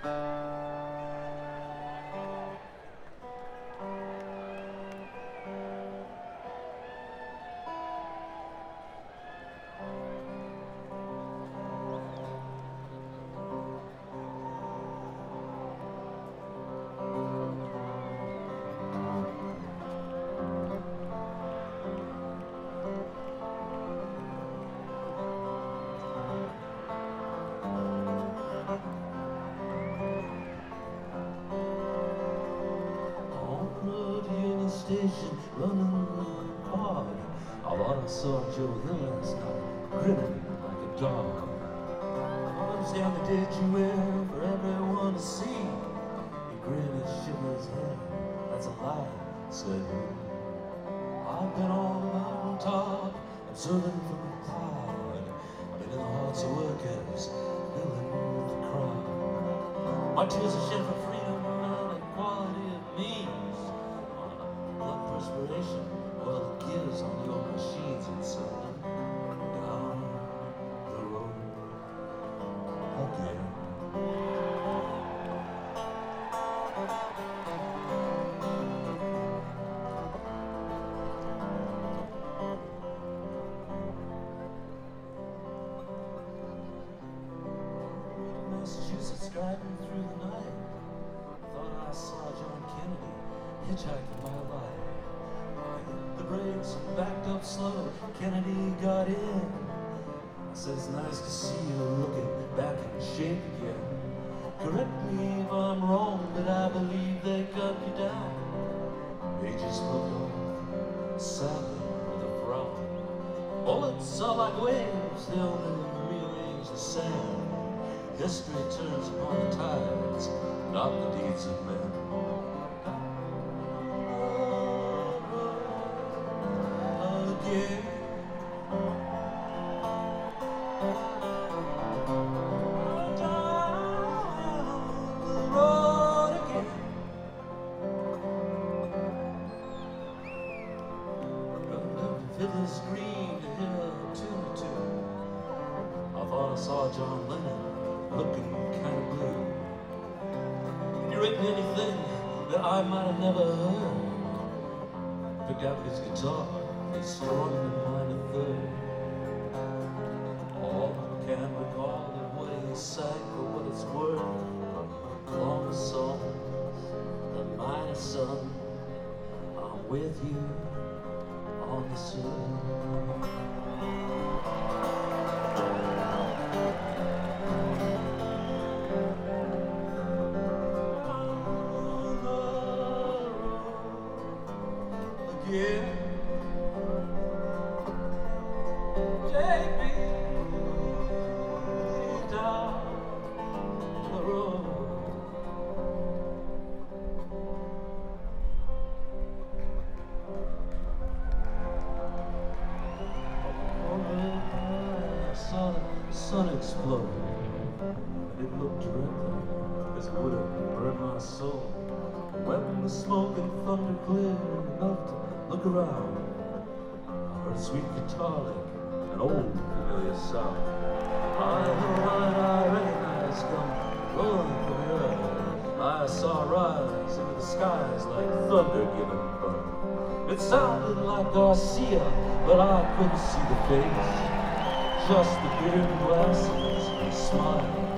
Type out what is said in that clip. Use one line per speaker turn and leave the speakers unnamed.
Station running hard. I thought I saw Joe Hill last night, grinning like a dog. Arms down the ditch you wear for everyone to see. He grinned and shook his head. That's a lie, said he. I've been on the mountain top, observing from the cloud. I've been in the hearts of workers, filling with the crowd. My tears are shed for freedom and equality of means. Perspiration, oil the gears on your machines and send them down the road again. Massachusetts driving through the night, thought I saw John Kennedy hitchhiking my life. The brakes backed up slow, Kennedy got in. I said, it's nice to see you looking back in shape again. Correct me if I'm wrong, but I believe they cut you down. They just looked off, sadly with a frown. Bullets are like waves, they'll rearrange the sand. History turns upon the tides, not the deeds of men. Fiddler's green to hear a tune or two. I thought I saw John Lennon looking kind of blue. He written anything that I might have never heard. Picked out his guitar, he's strung in minor third. All I can recall of what he sang for what it's worth. Long songs, the minor son, I'm with you on the sea. Again, take me down the road. Sun exploded. I didn't look directly, as it would have burned my soul. When the smoke and thunder cleared enough to look around, I heard a sweet guitar lick, an old familiar sound. I heard a line I recognized come rolling from the earth. I saw rise into the skies like thunder giving birth. It sounded like Garcia, but I couldn't see the face. Just the beard and glasses and a smile.